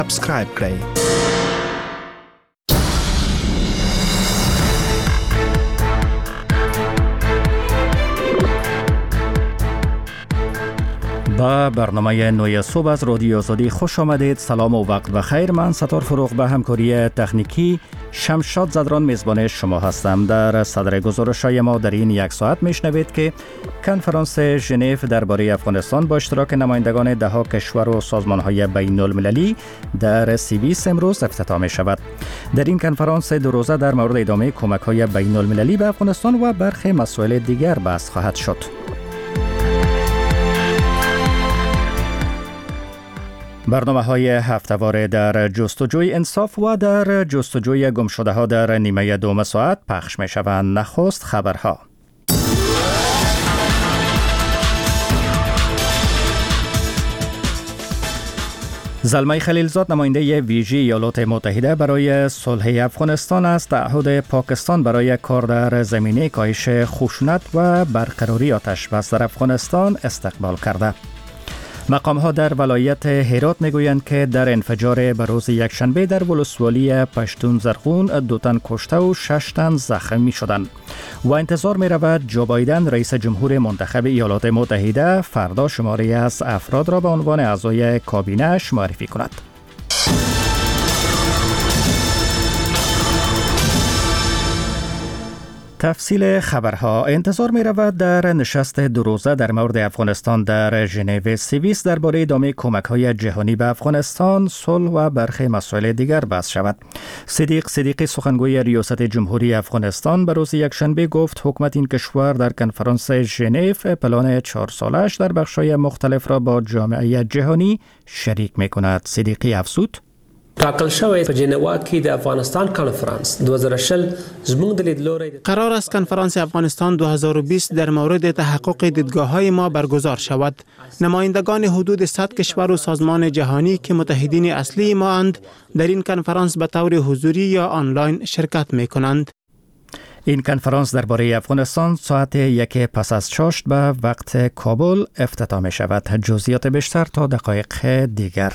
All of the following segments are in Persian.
سابسکرایب کړئ. با برنامه نوی صبح از رادیو آزادی خوش آمدید. سلام و وقت بخیر. من ستار فروغ به همکاری تکنیکی شمشاد زدران میزبان شما هستم. در صدر گزارش‌های ما در این یک ساعت میشنوید که کنفرانس ژنو درباره افغانستان با اشتراک نمایندگان ده‌ها کشور و سازمان‌های بین‌المللی در سوئیس امروز افتتاح می شود. در این کنفرانس دو روزه در مورد ادامه کمک‌های بین‌المللی به افغانستان و برخی مسائل دیگر بحث خواهد شد. برنامه‌های هفته‌واره در جستجوی انصاف و در جستجوی گمشده‌ها در نیمه دوم ساعت پخش می‌شوند. نخست خبرها. زلمه خلیلزاد نماینده ویژه ایالات متحده برای صلح افغانستان از تعهد پاکستان برای کار در زمینه کاهش خشونت و برقراری آتش‌بس در افغانستان استقبال کرده. مقام‌ها در ولایت هرات میگویند که در انفجار بروز یکشنبه در ولسوالی پشتون زرغون 2 تن کشته و 6 تن زخمی شدند و انتظار می رود جو بایدن رئیس جمهور منتخب ایالات متحده فردا شماری از افراد را به عنوان اعضای کابینه‌اش معرفی کند. تفصیل خبرها. انتظار می رود در نشست دو روزه در مورد افغانستان در ژنو سوئیس درباره ادامه کمک‌های جهانی به افغانستان، صلح و برخی مسائل دیگر بحث شود. صدیق صدیقی سخنگوی ریاست جمهوری افغانستان به روز یکشنبه گفت حکومت این کشور در کنفرانس ژنو پلان 4 سالش در بخش‌های مختلف را با جامعه جهانی شریک می کند. صدیقی افزود: ټاکل شوی په جنوا کې د افغانستان کانفرنس 2020 زموږ د لیدلوري قرار است کنفرانس افغانستان 2020 در مورد تحقق دیدگاه‌های ما برگزار شود. نمایندگان حدود 100 کشور و سازمان جهانی که متحدین اصلی ما اند در این کنفرانس به طور حضوری یا آنلاین شرکت می‌کنند. این کنفرانس درباره افغانستان ساعت 1 پس از چاشت به وقت کابل افتتاح می شود. جزئیات بیشتر تا دقایق دیگر.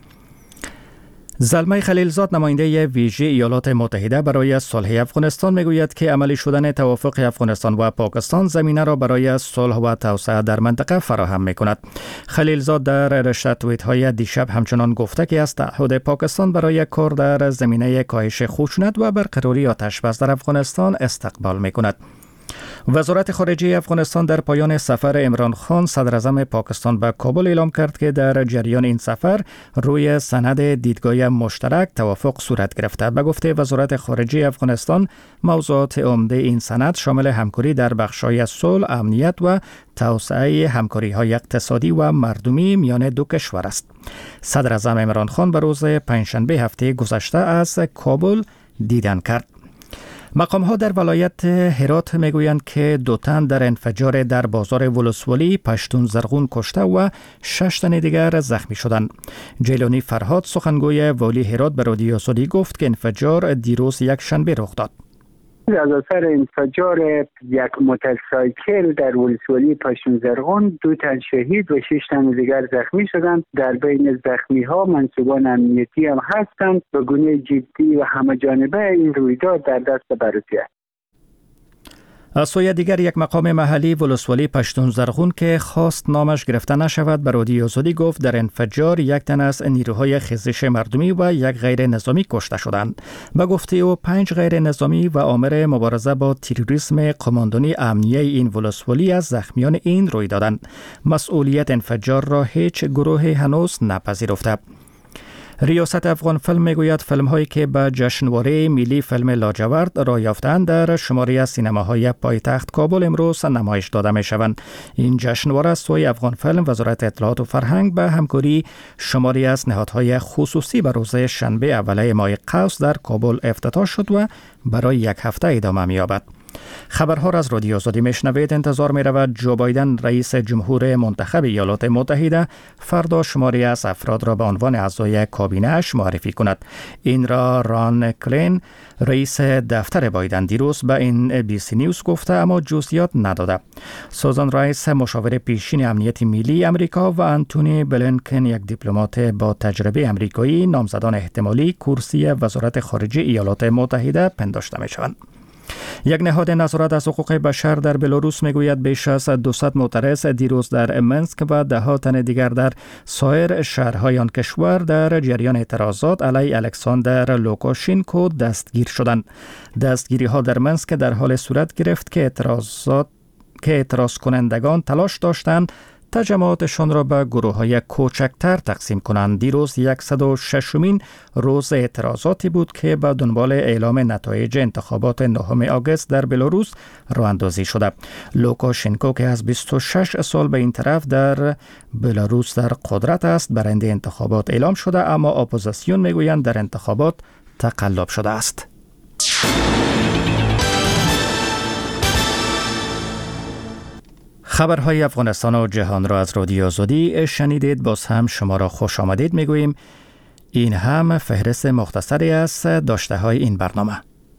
زلمه خلیلزاد نماینده ویژه ایالات متحده برای صلح افغانستان میگوید که عملی شدن توافق افغانستان و پاکستان زمینه را برای صلح و توسعه در منطقه فراهم میکند. خلیلزاد در رشته توییت های دیشب همچنان گفته که از تعهد پاکستان برای کار در زمینه کاهش خشونت و برقراری آتش‌بس در افغانستان استقبال میکند. وزارت خارجه افغانستان در پایان سفر عمران خان صدر اعظم پاکستان به کابل اعلام کرد که در جریان این سفر روی سند دیدگاه مشترک توافق صورت گرفته. به گفته وزارت خارجه افغانستان موضوعات عمده این سند شامل همکاری در بخش‌های صلح، امنیت و توسعه همکاری‌های اقتصادی و مردمی میان دو کشور است. صدر اعظم عمران خان به روز پنجشنبه هفته گذشته از کابل دیدن کرد. مقام‌ها در ولایت هرات میگویند که 2 تن در انفجار در بازار ولسوالی پشتون زرغون کشته و 6 تن دیگر زخمی شدند. جیلانی فرهاد سخنگوی والی هرات به رادیو آزادی گفت که انفجار دیروز یکشنبه رخ داد. از اثر انفجار یک موتورسایکل در ولسوالی پشتون زرغون 2 تن شهید و 6 تن دیگر زخمی شدند. در بین زخمی ها منصوبان امنیتی هم هستند. به گونه جدی و همه جانبه این رویداد در دست بررسی است. از سوی دیگر یک مقام محلی ولسوالی پشتون زرغون که خواست نامش گرفته نشود به رادیو آزادی گفت در انفجار 1 تن از نیروهای خیزش مردمی و 1 غیر نظامی کشته شدند. به گفته او 5 غیر نظامی و آمر مبارزه با تروریسم قماندانی امنیه این ولسوالی از زخمیان این روی دادند. مسئولیت انفجار را هیچ گروه هنوز نپذیرفته. ریاست افغان فیلم میگوید فیلم هایی که به جشنواره ملی فیلم لاجورد را یافتند در شماری از سینماهای پایتخت کابل امروز نمایش داده می شوند. این جشنواره از سوی افغان فیلم، وزارت اطلاعات و فرهنگ به همکاری شماری از نهادهای خصوصی به روز شنبه اوله ماه قوس در کابل افتتاح شد و برای 1 هفته ادامه می یابد. خبرها را از رادیو آزادی میشنوید. انتظار می رود جو بایدن رئیس جمهور منتخب ایالات متحده فردا شماری از افراد را به عنوان اعضای کابینه اش معرفی کند. این را ران کلین رئیس دفتر بایدن دیروز به این ABC نیوز گفته اما جزئیات نداده. سوزان رایس مشاور پیشین امنیت ملی امریکا و انتونی بلینکن یک دیپلمات با تجربه امریکایی نامزدان احتمالی کرسی وزارت خارجه ایالات متحده پنداشته می شوند. یک نهاد نظارت از حقوق بشر در بلاروس میگوید بیش از 200 معترض دیروز در منسک و 10 تن دیگر در سایر شهرهای آن کشور در جریان اعتراضات علیه الکساندر لوکاشنکو دستگیر شدند. دستگیری ها در منسک در حال صورت گرفت که اعتراض کنندگان تلاش داشتند تجمعاتشان را به گروه‌های کوچکتر تقسیم کنند. دیروز 106مین روز اعتراضاتی بود که به دنبال اعلام نتایج انتخابات 9 آگوست در بلاروس راه اندازی شده. لوکاشنکو که از 26 سال به این طرف در بلاروس در قدرت است برنده انتخابات اعلام شده، اما اپوزیسیون میگویند در انتخابات تقلب شده است. خبرهای افغانستان و جهان را از رادیو آزادی شنیدید. باز هم شما را خوش آمدید میگوییم. این هم فهرست مختصری از داشته های این برنامه.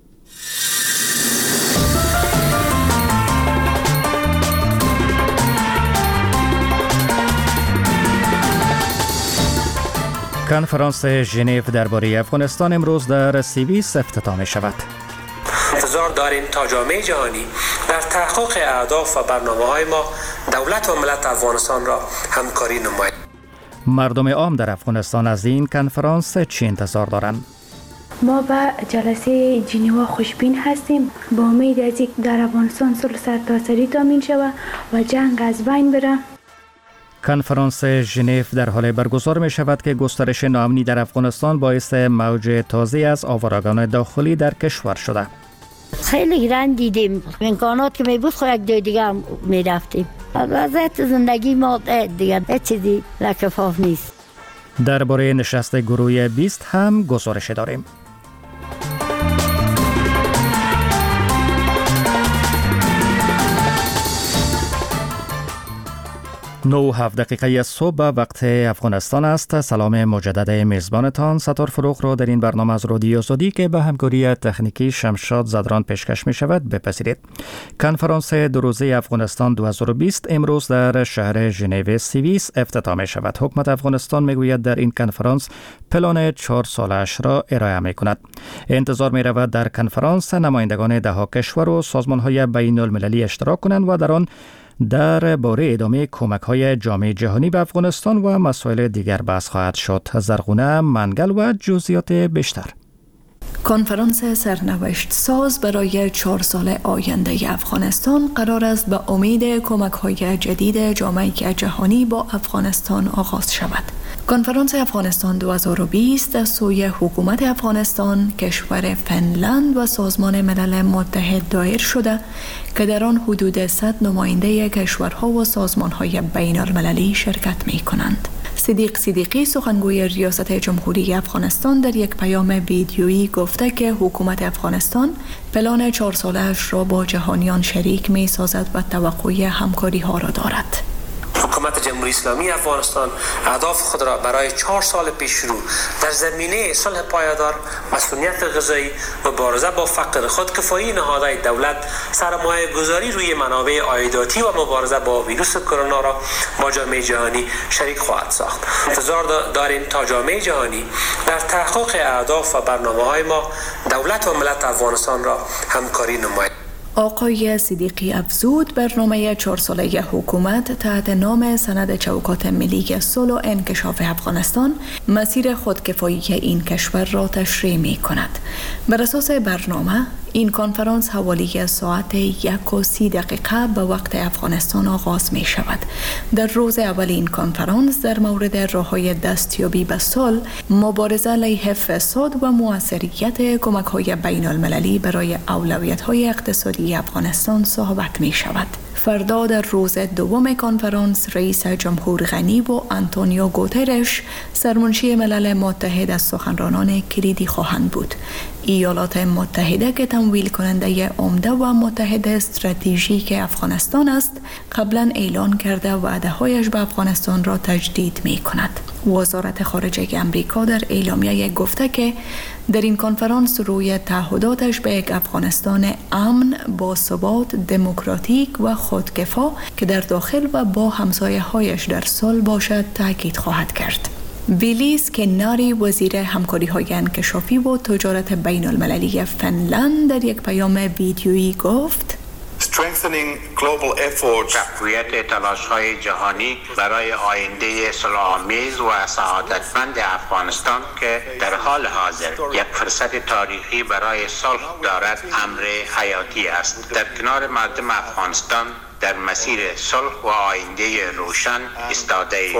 کنفرانس ژنو درباره افغانستان امروز در سوئیس افتتاح می شود. انتظار داریم تا جامعه جهانی در تحقق اهداف و برنامه‌های ما دولت و ملت افغانستان را همکاری نماید. مردم عام در افغانستان از این کنفرانس چی انتظار دارند؟ ما به جلسه ژنو خوشبین هستیم. با امید از اینکه در افغانستان صلح سرتاسری تامین شود و جنگ از بین بره. کنفرانس ژنو در حال برگزار می شود که گسترش ناامنی در افغانستان باعث موج تازه از آوارگان داخلی در کشور شده. خیلی رنج دیدیم. امکانات که می بود خود یک جای دیگه هم می رفتیم. وضعیت زندگی ما دیگر هیچ چیزی لکفاف نیست. درباره نشست گروه 20 هم گزارش داریم. 9:07 صبح وقت افغانستان است. سلام مجدد میزبانتان ستار فروغ را در این برنامه از رادیو آزادی که به همکاری تکنیکی شمشاد زدران پیشکش می شود بپذیرید. کنفرانس دو روزه افغانستان 2020 امروز در شهر ژنو سوئیس افتتاح می شود. حکومت افغانستان می گوید در این کنفرانس پلان 4 سالش را ارائه می کند. انتظار می رود در کنفرانس نمایندگان 10 کشور و سازمان های بین المللی اشتراک کنند و در آن درباره ادامه کمک‌های جامعه جهانی به افغانستان و مسائل دیگر بحث خواهد شد. زرغونه منگل و جزئیات بیشتر. کنفرانس سرنوشت ساز برای 4 سال آینده افغانستان قرار است به امید کمک‌های جدید جامعه جهانی با افغانستان آغاز شود. کنفرانس افغانستان 2020 از سوی حکومت افغانستان، کشور فنلند و سازمان ملل متحد دایر شده که در آن حدود 100 نماینده کشورها و سازمان‌های بین المللی شرکت می‌کنند. صدیق صدیقی سخنگوی ریاست جمهوری افغانستان در یک پیام ویدیویی گفته که حکومت افغانستان پلان 4 ساله‌اش را با جهانیان شریک می‌سازد و توقع همکاری‌ها را دارد. حکومت جمهوری اسلامی افغانستان اهداف خود را برای 4 سال پیش رو در زمینه صلح پایدار، مسئولیت غذایی و مبارزه با فقر، خودکفایی نهادهای دولت، سرمایه گذاری روی منابع عایداتی و مبارزه با ویروس کرونا را با جامعه جهانی شریک خواهد ساخت. انتظار داریم تا جامعه جهانی در تحقق اهداف و برنامه‌های ما دولت و ملت افغانستان را همکاری نماید. آقای صدیقی افزود برنامه 4 ساله حکومت تحت نام سند چوکات ملی صلح و انکشاف افغانستان مسیر خودکفایی این کشور را تشریح می کند. بر اساس برنامه این کنفرانس حوالی ساعت 1:30 به وقت افغانستان آغاز می شود. در روز اول این کنفرانس در مورد راه‌های دستیابی به صلح، مبارزه علیه فساد و موثریت کمک‌های بین المللی برای اولویت‌های اقتصادی افغانستان صحبت می شود. فردا در روز دوم کنفرانس رئیس جمهور غنی و آنتونیو گوترش سرمنشی ملل متحد از سخنرانان کلیدی خواهند بود. ایالات متحده که تمویل کننده عمده و متحد استراتژیک افغانستان است، قبلا اعلان کرده وعده‌هایش به افغانستان را تجدید می کند. وزارت خارجه امریکا در اعلامیه گفته که در این کنفرانس روی تعهداتش به یک افغانستان امن، با ثبات، دموکراتیک و خودکفا که در داخل و با همسایه‌هایش در صلح باشد تاکید خواهد کرد. ویلیس کناری، وزیر همکاری‌های انکشافی و تجارت بین المللی فنلند، در یک پیام ویدیویی گفت: تقویت تلاش‌های جهانی برای آینده صلح‌آمیز و سعادتمند افغانستان که در حال حاضر یک فرصت تاریخی برای صلح دارد امر حیاتی است. در کنار مردم افغانستان در مسیر صلح و آینده روشن ایستاده ایم.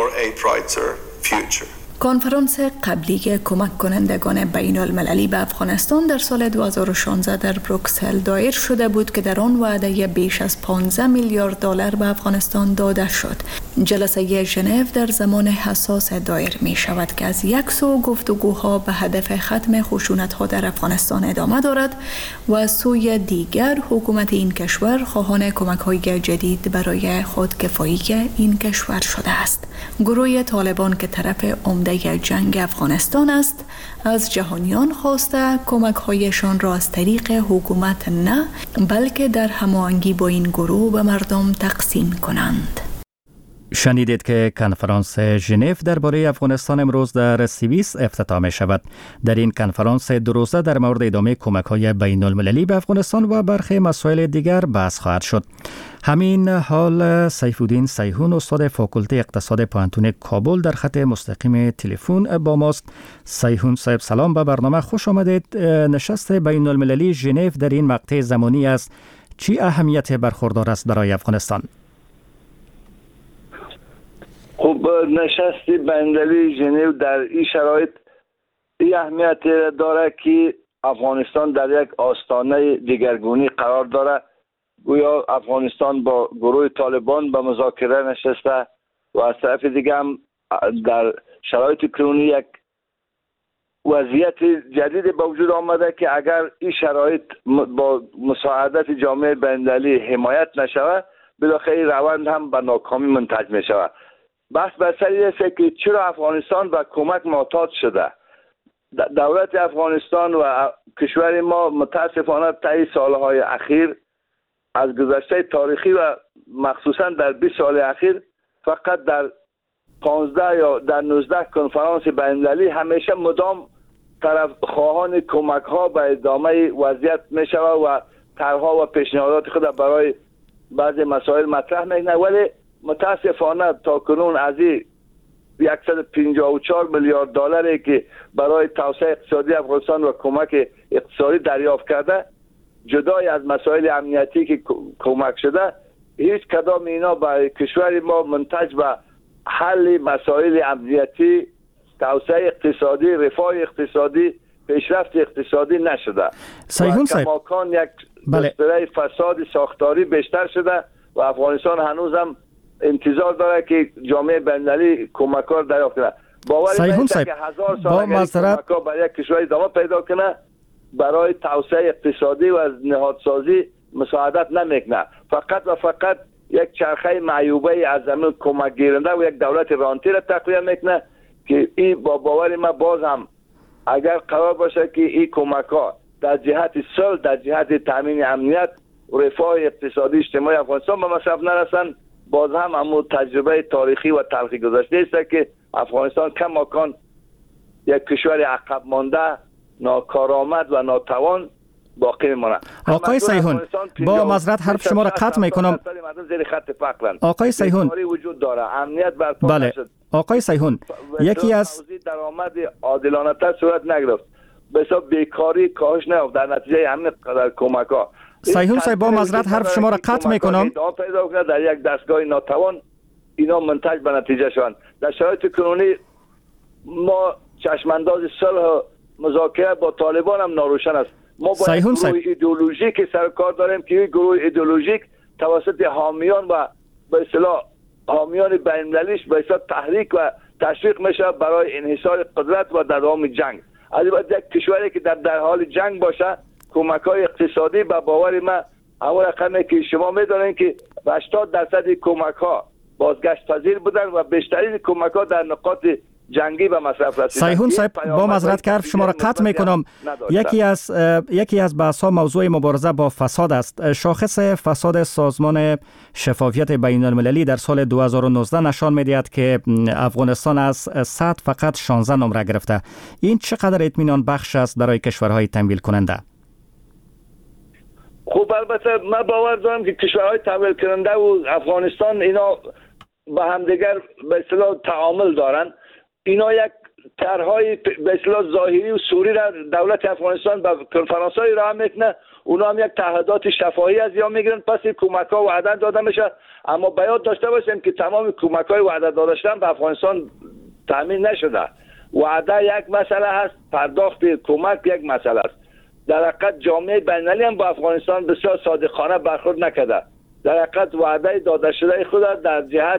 کنفرانس قبلی کمک کنندگان بین المللی به افغانستان در سال 2016 در بروکسل دایر شده بود که در آن وعده بیش از 15 میلیارد دلار به افغانستان داده شد. جلسه ژنو در زمان حساس دایر می شود که از یک سو گفتگوها به هدف ختم خشونت‌ها در افغانستان ادامه دارد و از سوی دیگر حکومت این کشور خواهان کمک‌های جدید برای خودکفایی این کشور شده است. گروه طالبان که طرف عمده جنگ افغانستان است، از جهانیان خواسته کمک‌هایشان را از طریق حکومت نه، بلکه در هماهنگی با این گروه به مردم تقسیم کنند. شنیدید که کنفرانس ژنو درباره افغانستان امروز در سوئیس افتتاح می شود. در این کنفرانس دو روزه در مورد ادامه کمک‌های بین المللی به افغانستان و برخی مسائل دیگر بحث خواهد شد. همین حال سیف الدین سیحون، استاد فاکولته اقتصاد پوهنتون کابل، در خط مستقیم تلفن با ماست. سیحون صاحب سلام، به برنامه خوش آمدید. نشست بین المللی ژنو در این مقطع زمانی است چی اهمیت برخوردار است برای افغانستان؟ خب، نشست بین المللی ژنو در این شرایط این اهمیت داره که افغانستان در یک آستانه دیگرگونی قرار داره. گویا افغانستان با گروه طالبان به مذاکره نشسته و از طرف دیگه هم در شرایط کنونی یک وضعیت جدید به وجود آمده که اگر این شرایط با مساعدت جامعه بین‌المللی حمایت نشود، بالاخره روند هم به ناکامی منتهی می شود. بحث بر سر این است که چرا افغانستان به کمک معتاد شده. دولت افغانستان و کشور ما متاسفانه طی سالهای اخیر از گذشته تاریخی و مخصوصا در 20 سال اخیر فقط در 15 یا در 19 کنفرانس بین‌المللی همیشه مدام طرف خواهان کمک ها به ادامه وضعیت می شود و طرحها و پیشنهادات خود برای بعضی مسائل مطرح میکنه، ولی متاسفانه تا کنون از این 154 میلیارد دلاری که برای توسعه اقتصادی افغانستان و کمک اقتصادی دریافت کرده، جدای از مسائل امنیتی که کمک شده، هیچ کدام اینا برای کشور ما منتج به حل مسائل امنیتی، توسعه اقتصادی، رفاه اقتصادی، پیشرفت اقتصادی نشده. سیحون صاحب، کماکان یک گستره فساد ساختاری بیشتر شده و افغانستان هنوز هم انتظار داره که جامعه بین‌المللی کمک‌ها را دریافت کنه. سیحون صاحب، که 1000 سال اگر کمک‌ها برای یک کشور ادامه پیدا کنه، برای توسعه اقتصادی و نهادسازی مساعدت نمیکنه. فقط و فقط یک چرخه معیوبه از زمین کمک گیرنده و یک دولت رانتی را تقویه میکنه که این با باور ما باز هم اگر قرار باشه که این کمک‌ها در جهت صلح، در جهت تامین امنیت و رفاه اقتصادی اجتماعی افغانستان به مصرف نرسن، باز هم همون تجربه تاریخی و تلخی گذشته است که افغانستان کماکان یک کشور عقب مانده، ناکارآمد و ناتوان باقی میمونه. آقای سیحون، با معذرت حرف شما را قطع میکنم. آقای سیحون، وجود داره، امنیت برپا نشد. آقای سیحون، یکی از درآمد عادلانه تر صورت نگرفت، به حساب بیکاری کاهش نیافت در نتیجه همین قدر کمک‌ها. سیحون صاحب، با معذرت حرف شما را قطع میکنم. در یک دستگاه ناتوان اینا منتج به نتیجه شوند. در شرایط کنونی ما چشمانداز صلح مذاکره با طالبان هم ناروشن است. ما با گروه ایدئولوژیک سر کار داریم که این گروه ایدئولوژیک توسط حامیان و به اصطلاح حامیان بین‌المللیش به اصطلاح تحریک و تشویق میشه برای انحصار قدرت و دوام جنگ. از بعد یک کشوری که در حال جنگ باشه کمک‌های اقتصادی به باور من اول رقمی که شما می‌دونید که 80% کمک‌ها بازگشت پذیر بودن و بیشترین کمک‌ها در نقاط جنگی و مصرف رسیدن. سیحون صاحب با معذرت که حرف شما را قطع میکنم. یکی از بحث‌ها موضوع مبارزه با فساد است. شاخص فساد سازمان شفافیت بین‌المللی در سال 2019 نشان می‌دهد که افغانستان از 100 فقط 16 نمره گرفته. این چقدر اطمینان بخش است برای کشورهای تمویل کننده؟ خب البته من باور دارم که کشورهای تمویل کننده و افغانستان اینا با همدیگر به اصطلاح تعامل دارن. اینا یک طرحهای به اصطلاح ظاهری و صوری را دولت افغانستان به کنفرانس‌های راه میکنه. اونا هم یک تعهدات شفاهی از یا میگیرن، پس کمک‌ها وعده داده میشه. اما باید داشته باشیم که تمام کمک‌های وعده داده شدن به افغانستان تامین نشده. وعده یک مسئله هست، پرداخت کمک یک مسئله است. در حقیقت جامعه بین‌المللی هم با افغانستان بسیار صادقانه برخورد نکرده. در حقیقت وعده داده شده خود در جهت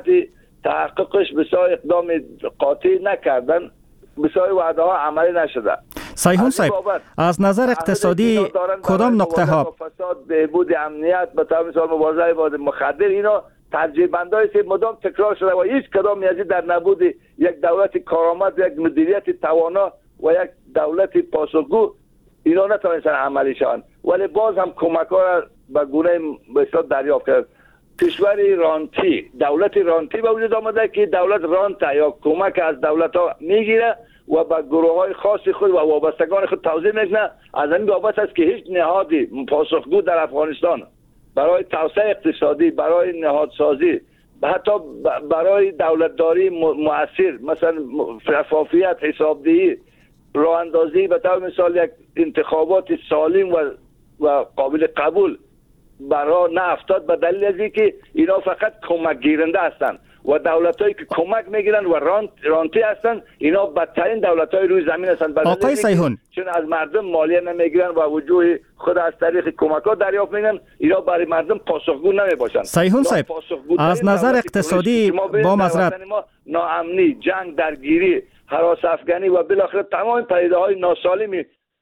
تحققش بسیار اقدام قاطع نکردن، بسیار وعده ها عملی نشده. سیحون صاحب از نظر اقتصادی کدام نکته ها؟ فساد، بهبود امنیت، به طور مثال مبارزه با مخدر، اینا ترجیح بندای است مدام تکرار شده و هیچ کدام از در نبود یک دولت کارآمد، یک مدیریت توانا و یک دولت پاسخگو اینا نتوانستن عملی شوند. ولی باز هم کمک ها را به گونه بسیار دریافت کرد. کشوری رانتی، دولت رانتی به وجود آمده که دولت رانت یا کمک از دولت ها میگیره و به گروه های خاص خود و وابستگان خود توزیع میکنه. از این بابت است که هیچ نهادی پاسخگو در افغانستان برای توسعه اقتصادی، برای نهادسازی، حتی برای دولتداری مؤثر، مثلا شفافیت، حسابدهی، راه اندازی، به طور مثال یک انتخابات سالم و قابل قبول برای نه افتاد به دلیل از اینکه اینا فقط کمک گیرنده هستند و دولتایی که کمک میگیرن و رانتی هستند اینا بدترین دولتای روی زمین هستند. آقای سیحون، چون از مردم مالیه نمیگیرن و وجوه خود از طریق کمک ها دریافت میکنن، اینا برای مردم پاسخگو نمیباشند. سیحون صاحب از نظر اقتصادی با معذرت ناامنی، جنگ، درگیری، هراس افغانی و بالاخره تمام پدیده های ناسالم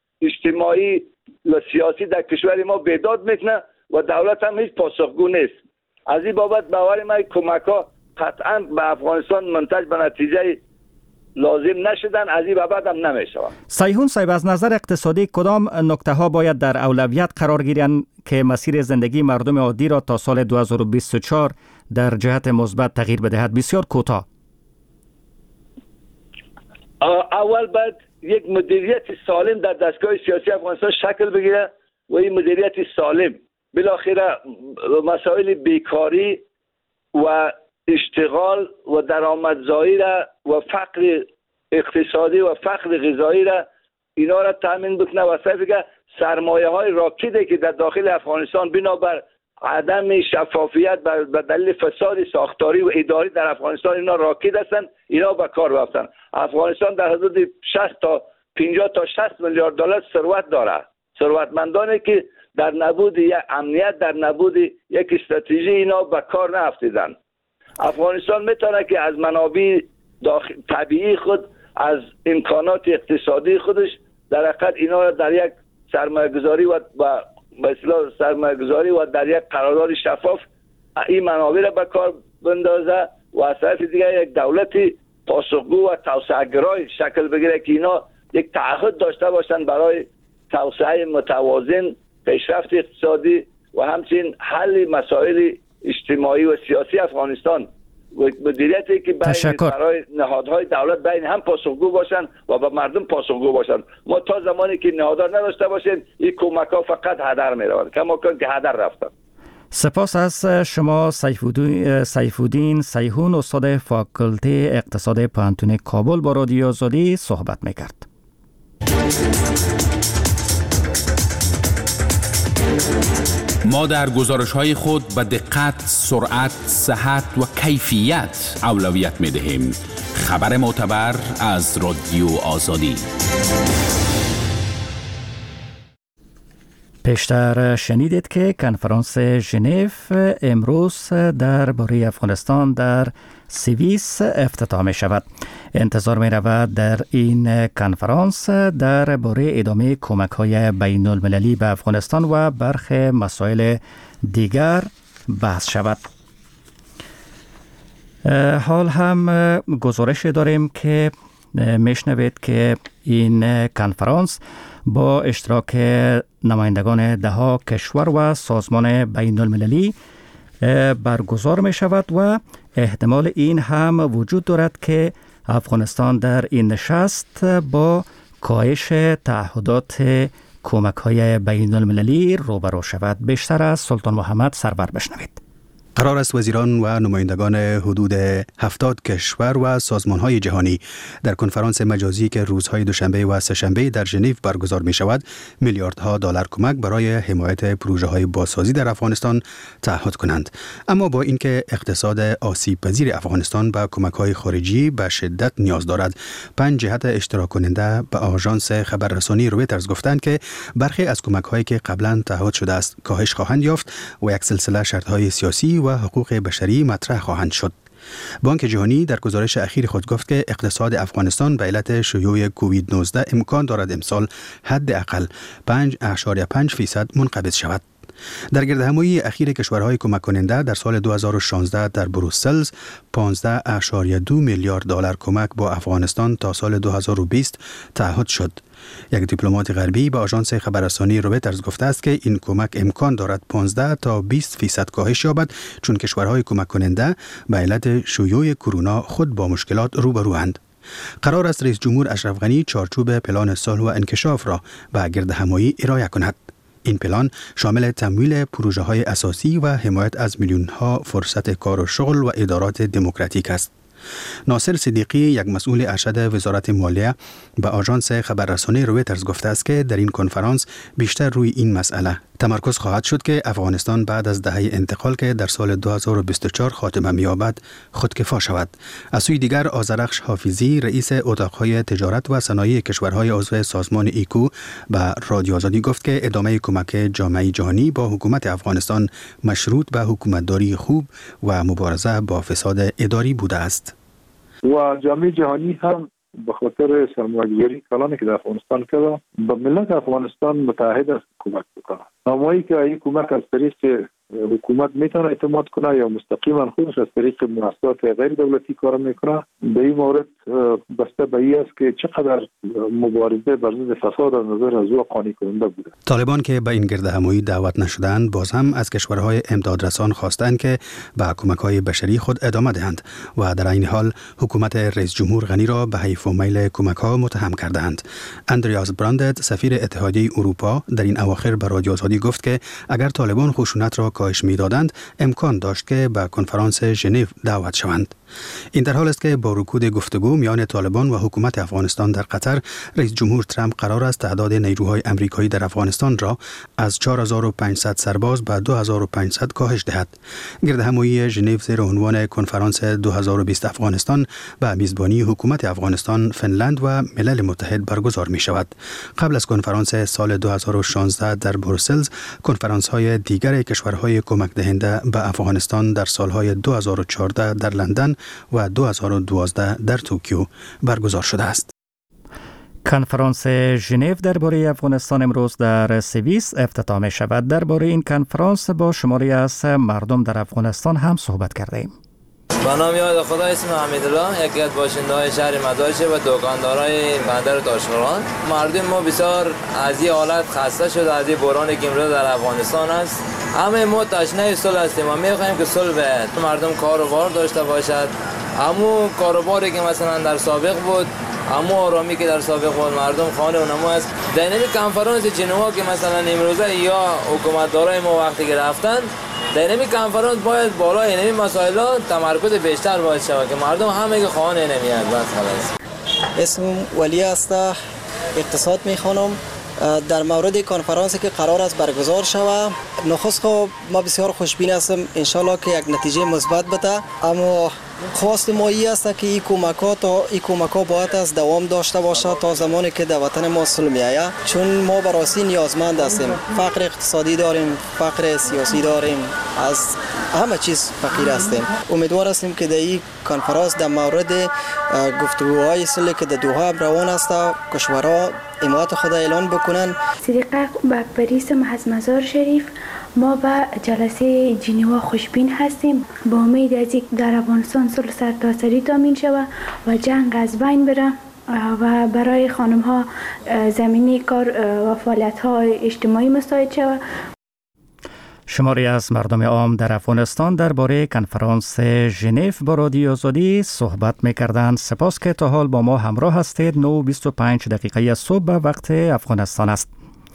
اجتماعی و سیاسی در کشور ما بیداد میکنه و دولت هم هیچ پاسخگو نیست. از این بابت باور من کمک ها قطعا به افغانستان منتج به نتیجه لازم نشدن، از این بابت هم نمیشه. سیحون صاحب از نظر اقتصادی کدام نکته ها باید در اولویت قرار گیرند که مسیر زندگی مردم عادی را تا سال 2024 در جهت مثبت تغییر بدهد؟ بسیار کوتاه. اول باید یک مدیریت سالم در دستگاه سیاسی افغانستان شکل بگیره و این مدیریت سالم بالاخره مسائل بیکاری و اشتغال و درآمدزایی را و فقر اقتصادی و فقر غذایی را اینا را تامین بکنه و صرفه سرمایه های راکده که در داخل افغانستان بنابر عدم شفافیت به دلیل فساد ساختاری و اداری در افغانستان اینا راکد هستند، اینا به کار رفتن. افغانستان در حدود 60 تا 50 تا 60 میلیارد دلار ثروت داره. ثروتمندانی که در نبود یک امنیت، در نبود یک استراتژی اینا به کار نرفتیدن. افغانستان میتونه که از منابع طبیعی خود، از امکانات اقتصادی خودش در حقیقت اینا را در یک سرمایه‌گذاری و به اصطلاح سرمایه‌گذاری و در یک قرارداد شفاف این منابع را به کار بندازه و از طرف دیگر یک دولتی پاسخگو و توسعه‌گرای شکل بگیره که اینا یک تعهد داشته باشند برای توسعه متوازن، پیشرفت اقتصادی و همچنین حل مسائل اجتماعی و سیاسی افغانستان و مدیریتی که برای نهادهای دولت بین هم پاسخگو باشند و به مردم پاسخگو باشند. ما تا زمانی که نهادها نداشته باشیم این کمک ها فقط هدر میروند، کما که هدر رفتن. سپاس از شما سیفالدین سیحون، استاد فاکولته اقتصاد پوهنتون کابل با رادیو آزادی صحبت میکرد. ما در گزارش‌های خود به دقت، سرعت، صحت و کیفیت اولویت می‌دهیم. خبر معتبر از رادیو آزادی. پیشتر شنیدید که کنفرانس ژنو امروز درباره افغانستان در سوئیس افتتاح می شود. انتظار می رود در این کنفرانس درباره ادامه کمک های بین المللی به افغانستان و برخی مسائل دیگر بحث شود. حال هم گزارش داریم که میشنوید که این کنفرانس با اشتراک نمایندگان 10 کشور و سازمان بین المللی برگزار می شود و احتمال این هم وجود دارد که افغانستان در این نشست با کاهش تعهدات کمک های بین المللی روبرو شود. بیشتر از سلطان محمد سرور بشنوید. قرار است وزیران و نمایندگان حدود 70 کشور و سازمان‌های جهانی در کنفرانس مجازی که روزهای دوشنبه و سه‌شنبه در ژنو برگزار می‌شود میلیاردها دلار کمک برای حمایت پروژه‌های بازسازی در افغانستان تعهد کنند. اما با اینکه اقتصاد آسیب‌پذیر افغانستان به کمک‌های خارجی به شدت نیاز دارد، 5 جهت اشتراک کننده به آژانس خبررسانی رویترز گفتند که برخی از کمک‌هایی که قبلا تعهد شده است کاهش خواهند یافت و یک سلسله شرط‌های سیاسی و حقوق بشری مطرح خواهند شد. بانک جهانی در گزارش اخیر خود گفت که اقتصاد افغانستان به علت شیوع کووید 19 امکان دارد امسال حداقل 5.5% منقبض شود. در گردهمایی اخیر کشورهای کمک کننده در سال 2016 در بروسل 15.2 میلیارد دلار کمک با افغانستان تا سال 2020 تعهد شد. یک دیپلمات غربی به آژانس خبررسانی رویترز گفته است که این کمک امکان دارد 15 تا 20% کاهش یابد چون کشورهای کمک کننده به علت شیوع کرونا خود با مشکلات روبروند. قرار است رئیس جمهور اشرف غنی چارچوب پلان صلح و انکشاف را به گردهمایی ارائه کند. این پلان شامل تمویل پروژه‌های اساسی و حمایت از میلیون‌ها فرصت کار و شغل و ادارات دموکراتیک است. ناصر صدیقی، یک مسئول ارشد وزارت مالیه، به آژانس خبررسانی رویترز گفته است که در این کنفرانس بیشتر روی این مسئله تمرکز خواهد شد که افغانستان بعد از دهه انتقال که در سال 2024 خاتمه می‌یابد خودکفا شود. از سوی دیگر آذرخش حافظی، رئیس اتاق‌های تجارت و صنایع کشورهای عضو سازمان ایکو، به رادیو آزادی گفت که ادامه کمک جامعه جهانی با حکومت افغانستان مشروط به حکومتداری خوب و مبارزه با فساد اداری بوده است. و جامعه جهانی هم به خاطر سرمایه‌گذاری کلانی که در افغانستان کرده به ملت افغانستان متحد است کمک بکنه. نامه‌ای که این کمک از طریق حکومت میتونه اعتماد کنه یا مستقیما خودش از طریق مؤسسات غیر دولتی کار میکنه. به این مورد بسته به این است که چقدر مبارزه بر ضد فساد از نظر از او قانع کننده بوده. طالبان که به این گردهمایی دعوت نشدند باز هم از کشورهای امدادرسان خواستند که به کمک‌های بشری خود ادامه دهند و در این حال حکومت رئیس جمهور غنی را به حیف و میل کمک‌ها متهم کردند. اندریاس براندت، سفیر اتحادیه اروپا، در این اواخر به رادیو آزادی گفت که اگر طالبان خشونت را کاهش می‌دادند امکان داشت که به کنفرانس ژنو دعوت شوند. این در حال است که با رکود گفتگو میان طالبان و حکومت افغانستان در قطر، رئیس جمهور ترامپ قرار است تعداد نیروهای آمریکایی در افغانستان را از 4500 سرباز به 2500 کاهش دهد. گردهمایی ژنو زیر عنوان کنفرانس 2020 افغانستان به میزبانی حکومت افغانستان، فنلند و ملل متحد برگزار می شود. قبل از کنفرانس سال 2016 در بروسل، کنفرانس‌های دیگر کشورهای کمک دهنده به افغانستان در سالهای 2014 در لندن و 2012 در توکیو برگزار شده است. کنفرانس ژنو درباره افغانستان امروز در سوئیس افتتاح می شود. درباره این کنفرانس با شماری از مردم در افغانستان هم صحبت کردیم. به نام یاد خدا، اسم حمیدالله، یکی از باشنده‌های شهر مدارچه و دکاندارای بندر تاشقران. مردم ما بسیار از این حالت خسته شده، از این بحرانی که امروز در افغانستان است. همه ما تشنه صلح هستیم و می‌خواهیم که صلح بیاید، مردم کار و بار داشته باشد. همون کاروباری که مثلا در سابق بود، همون آرامی که در سابق بود، مردم خانه و نما است. در این کنفرانس ژنو که مثلا امروزه یا حکومتدارای ما وقتی که رفتن، در این کنفرانس باید بالای این مسائل تمرکز بیشتر باید شود که مردم همه که خانه نمیاد. بس خلاص. اسم ولی است، اقتصاد میخوانم. در مورد کنفرانسی که قرار است برگزار شود، نخست ما بسیار خوشبین هستم، انشالله که یک نتیجه مثبت بده. اما خواست ما این است که این کمک ها باید از دوام داشته باشه تا زمانی که در وطن ما صلح میآید، چون ما به راستی نیازمند هستیم. فقر اقتصادی داریم، فقر سیاسی داریم، از همه چیز فقیر هستیم. امیدوار هستیم که در این کنفرانس در مورد گفتگوهای صلح که در دوحه روان است کشورها حمایت خود اعلان بکنن. صدیقه بکبری از مزار شریف ما به جلسه ژنو خوشبین هستیم. با امید از اینکه در افغانستان صلح سرتاسری تامین شود و جنگ از بین بره و برای خانم ها زمینه کار و فعالیت ها اجتماعی مساعد شود. شماری از مردم عام در افغانستان درباره کنفرانس ژنو با رادیو آزادی صحبت می‌کردند. سپاس که تا حال با ما همراه هستید. 9:25 صبح به وقت افغانستان است.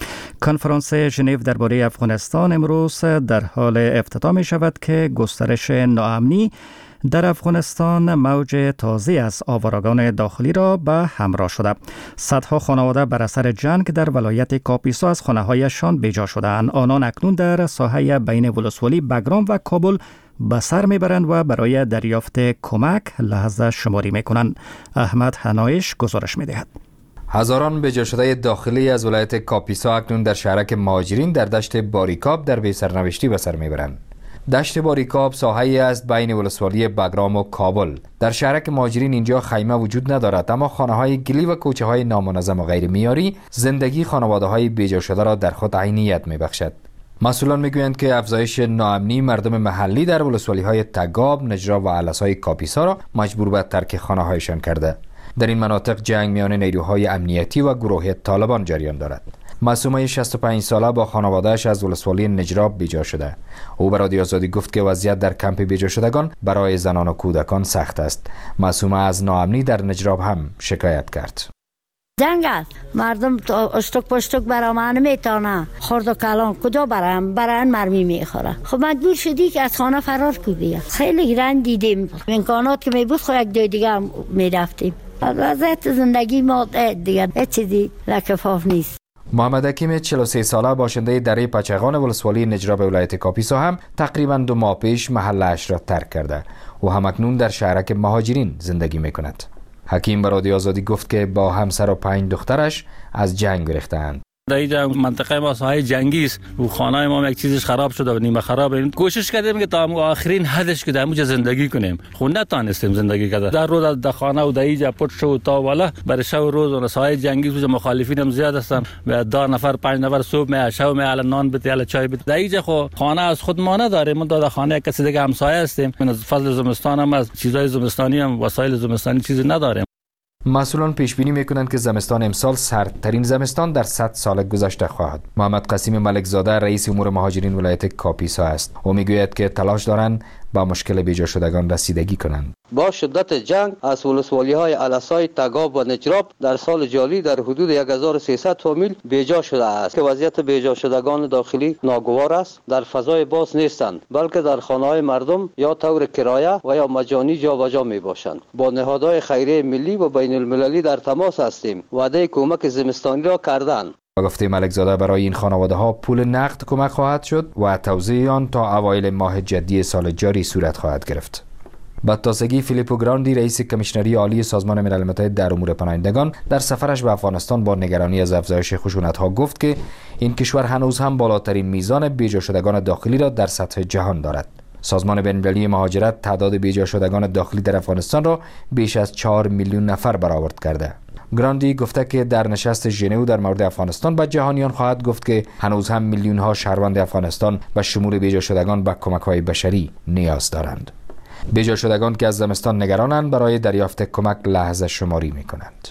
کنفرانس ژنو درباره افغانستان امروز در حال افتتاح می شود که گسترش ناامنی در افغانستان موج تازه از آوارگان داخلی را به همراه شده. صدها خانواده بر اثر جنگ در ولایت کاپیسا از خانه‌هایشان بیجا شدند. آنان اکنون در ساحه بین ولسوالی بگرام و کابل به سر میبرند و برای دریافت کمک لحظه شماری میکنند. احمد حنایش گزارش میدهد. هزاران بیجا شده داخلی از ولایت کاپیسا اکنون در شهرک مهاجرین در دشت باریکاب در بی سرنوشتی به سر میبرند. دشت باریکاب ساحه‌ای است بین ولسوالی بگرام و کابل. در شهرک مهاجرین اینجا خیمه وجود ندارد، اما خانه‌های گلی و کوچه‌های نامنظم و غیر معیاری زندگی خانواده‌های بیجا شده را در خود عینیت می‌بخشد. مسئولان میگویند که افزایش ناامنی مردم محلی در ولسوالی‌های تگاب، نجراب و علس‌های کاپیسا را مجبور به ترک خانه‌هایشان کرده. در این مناطق جنگ میان نیروهای امنیتی و گروه طالبان جریان دارد. معصومه 65 ساله با خانواده‌اش از ولسوالی نجراب بیجا شده. او به رادیو آزادی گفت که وضعیت در کمپ بیجا شدگان برای زنان و کودکان سخت است. معصومه از ناامنی در نجراب هم شکایت کرد. جنگ است، مردم اشتک پشتک برام نمیتونه، خرد و کلان کجا برن مرمی میخوره. خب مجبور شدی که از خانه فرار کنی. خیلی رنج دیدیم، امکانات که میبود خو یک جای دیگه میرفتیم. وضعیت زندگی ما دیگه هیچ چیزی لکفاف نیست. محمد حکیم 43 ساله باشنده دره پچغان ولسوالی نجراب ولایت کاپیسا هم تقریباً 2 ماه پیش محلش را ترک کرده. او هم اکنون در شهرک مهاجرین زندگی میکند. حکیم به رادیو آزادی گفت که با همسر و 5 دخترش از جنگ گریختند. در اینجا منطقه ما ساحه جنگی است و خانه ما یک چیزش خراب شده و نیمه خرابه. کوشش کردیم که تا آخرین حدش که در اونجا زندگی کنیم، خود نتونستیم زندگی کردن. در روز از خانه و در اینجا پشت شو تا والا برای شب روز و ساحه جنگی و مخالفین هم زیاد هستن. و 10 نفر 5 نفر صبح می شب می الان نان بده الان چای بده. در اینجا خو خانه از خود ما نداریم، ما در خانه کسی دیگه همسایه هستیم. من از فصل زمستان هم از چیزای زمستانی هم وسایل زمستانی چیزی نداریم. مسئولان پیش بینی میکنند که زمستان امسال سردترین زمستان در 100 سال گذشته خواهد. محمد قاسم ملک زاده رئیس امور مهاجرین ولایت کاپیسا است. او میگوید که تلاش دارند با مشکل بیجا شدگان رسیدگی کنند. با شدت جنگ از ولسوالی‌های علسای تگاب و نجراب در سال جاری در حدود 1300 فامیل بیجا شده است که وضعیت بیجا شدگان داخلی ناگوار است. در فضای باز نیستند، بلکه در خانه‌های مردم یا طور کرایه و یا مجانی جابجا میباشند. با نهادهای خیریه ملی و بین المللی در تماس هستیم. وعده کمک زمستانی را کردند. گفته ملک زاده برای این خانواده ها پول نقد کمک خواهد شد و توزیع آن تا اوایل ماه جدی سال جاری صورت خواهد گرفت. با تازگی فیلیپو گراندی رئیس کمیشنری عالی سازمان ملل متحد در امور پناهندگان در سفرش به افغانستان با نگرانی از افزایش خشونت‌ها گفت که این کشور هنوز هم بالاترین میزان بیجا شدگان داخلی را در سطح جهان دارد. سازمان بین‌المللی مهاجرت تعداد بیجا شدگان داخلی در افغانستان را بیش از 4 میلیون نفر برآورد کرده. گراندی گفته که در نشست ژنو در مورد افغانستان به جهانیان خواهد گفت که هنوز هم میلیون ها شهروند افغانستان و شمول بیجا شدگان به کمک‌های بشری نیاز دارند. بیجا شدگان که از زمستان نگرانند برای دریافت کمک لحظه شماری می‌کنند.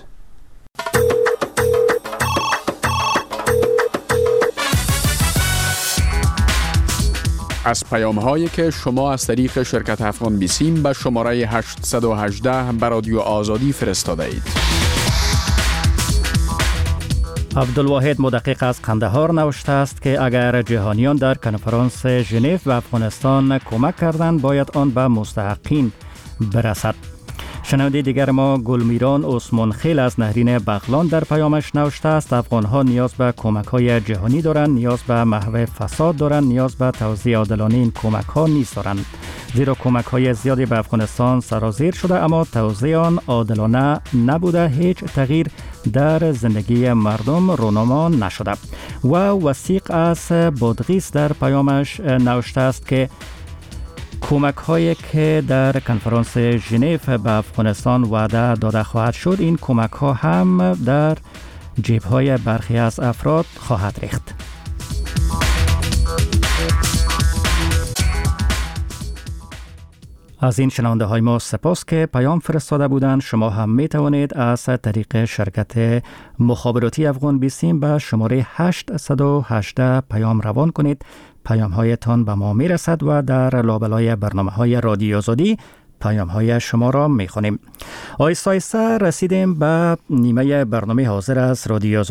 از پیام‌هایی که شما از طریق شرکت افغان بیسیم به شماره 818 به رادیو آزادی فرستاده اید. عبدالواحد مدقق از قندهار نوشته است که اگر جهانیان در کنفرانس ژنو و افغانستان کمک کردند باید آن به مستحقین برسد. شنونده دیگر ما گلمیران عثمان خیل از نهرین بغلان در پیامش نوشته است: افغان‌ها نیاز به کمک‌های جهانی دارند، نیاز به محو فساد دارند، نیاز به توزیع عادلانه این کمک‌ها نیست دارند، زیرا کمک‌های زیادی به افغانستان سرازیر شده اما توزیع آن عادلانه نبوده، هیچ تغییر در زندگی مردم رونما نشده. و وثیق از بادغیس در پیامش نوشته است که کمک هایی که در کنفرانس ژنو به افغانستان وعده داده خواهد شد، این کمک ها هم در جیب های برخی از افراد خواهد ریخت. از این شنونده های ما سپاس که پیام فرستاده بودند. شما هم می توانید از طریق شرکت مخابراتی افغان بیسیم به شماره 818 پیام روان کنید. پیام هایتان به ما می رسد و در لابلای برنامه های رادیو آزادی پیام های شما را می خونیم. آیسته آیسته رسیدیم به نیمه برنامه حاضر از رادیو آزادی.